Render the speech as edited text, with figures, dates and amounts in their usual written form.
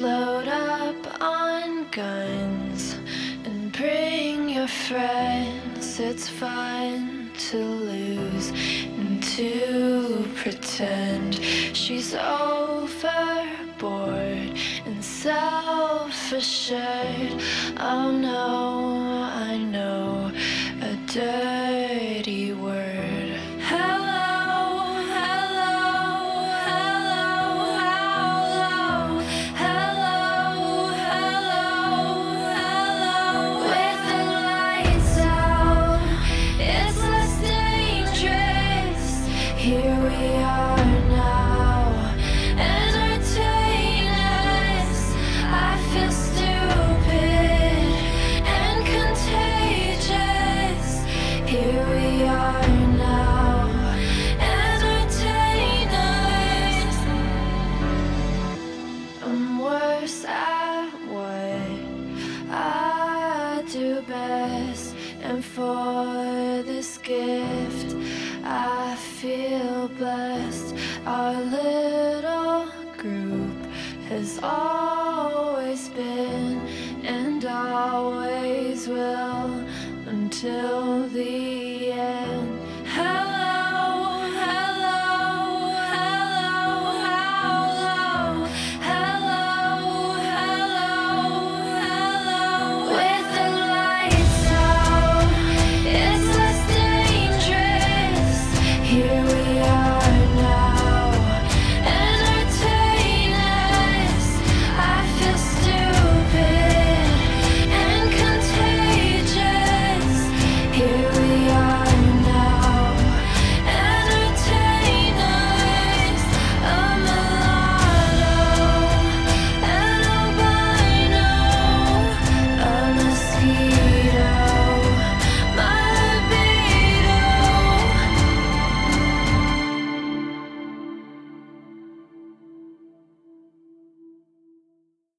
Load up on guns and bring your friends. It's fun to lose and to pretend she's overboard and self-assured. Oh no, I know a dirty word. Hello, hello, hello, hello, hello, hello, hello. With the lights out, it's less dangerous. Here we are now, entertain us. I feel stupid and contagious. Here we are now, entertain us. I'm worse at what I do best, and for this gift I feel blessed. Our little group has always been and always will until